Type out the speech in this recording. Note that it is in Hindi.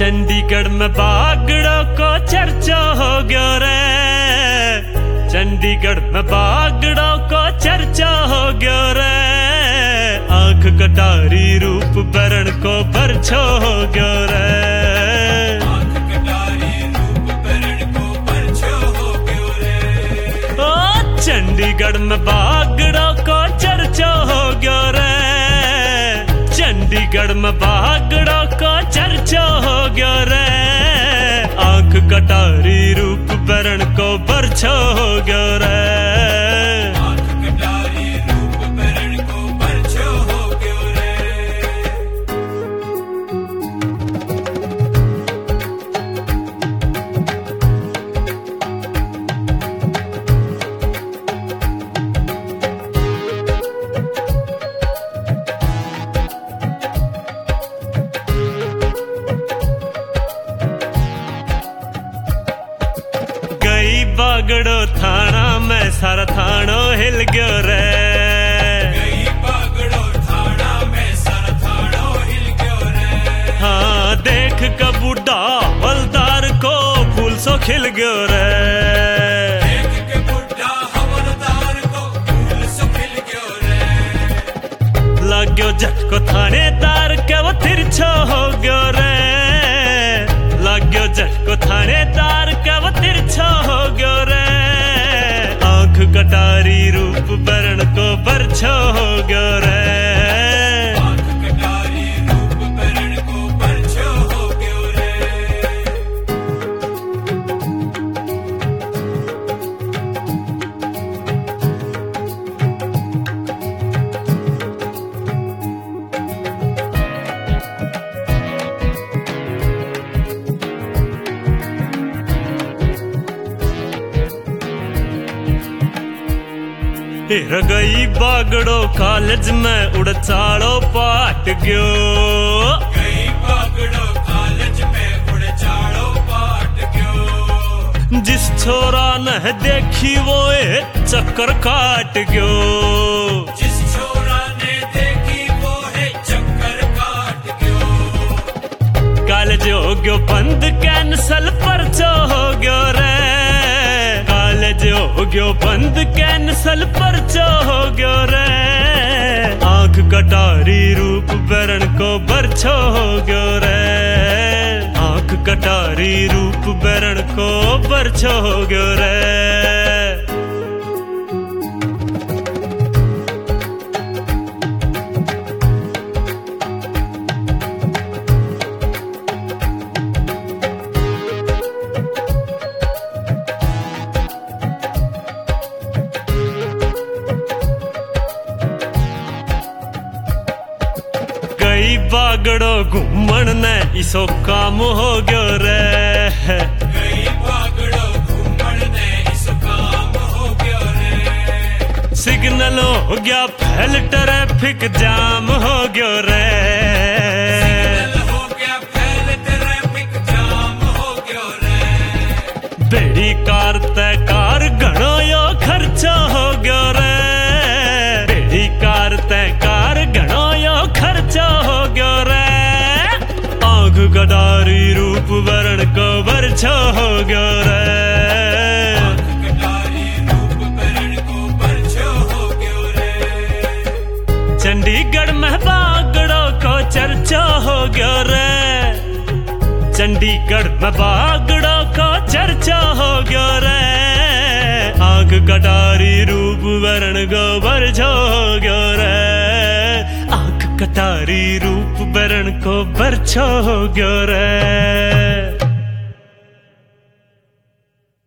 चंडीगढ़ में बागड़ों को चर्चा हो गयो रे। चंडीगढ़ में बागड़ों को चर्चा हो गयो रे। आंख कटारी रूप बरण को बरछो हो गयो रे। आंख कटारी रूप बरण को बरछो हो गयो रे। ओ चंडीगढ़ में बागड़ों को चर्चा हो गयो रे। चंडीगढ़ में बागड़ों को चर्चा हो गयो रे। आंख कटारी रूप बरण को बरछो हो गयो रे। आंख कटारी रूप बरण को बरछो हो गयो रे। बागड़ो थाना में सारा थानो हिल गयो रे। गई बागड़ो थाना में सारा थानो हिल गयो रे। हाँ देख के बूढ़ा हवलदार को फूल सो खिल गयो रे। देख के बूढ़ा हवलदार को फूल सो खिल गयो रे। लग गयो झटको थानेदार के वो तिरछो हो गयो रे। लग गयो झटको थानेदार के वो तिरछो हो गयो रे। आंख कटारी रूप बरण को बरछो हो गयो रे। आंख कटारी रूप बरण को बरछो हो गयो रे। गई बागड़ो कॉलेज में उड़चाड़ो पाट गयो। गई बागड़ो कॉलेज में उड़चाड़ो पाट गयो। जिस छोरा ने देखी वो चक्कर काट गयो। जिस छोरा ने देखी वो है चक्कर काट गयो। कॉलेज हो गयो बंद कैंसल परचो हो गयो रे। कॉलेज हो गयो बंद कैंसल परचो हो गयो रे। आंख कटारी रूप बरण को बरछो हो गयो रे। आंख कटारी रूप बरण को बरछो हो गयो रे। बागड़ो घूमन ने इसो काम हो गयो रे। गई बागड़ो घूमन ने इसो काम हो गयो रे। सिग्नल हो गया फैल ट्रैफिक जाम हो गयो रे। सिग्नल हो गया फैल ट्रैफिक जाम हो गयो रे। बेड़ी कार ते कार घणो यो खर्चा हो गयो रे। बेड़ी कार ते कार घणो यो खर्चा हो गयो रे। आंख कटारी रूप बरण को बरछो हो गयो रे। आंख कटारी रूप बरण को बरछो हो गयो रे। चंडीगढ़ में बागड़ों को चर्चा हो गयो रे। चंडीगढ़ में बागड़ों को चर्चा हो गयो रे। आंख कटारी रूप बरण को बरछो हो गयो रे। आंख कटारी रूप बरण को बरछो हो गयो रे।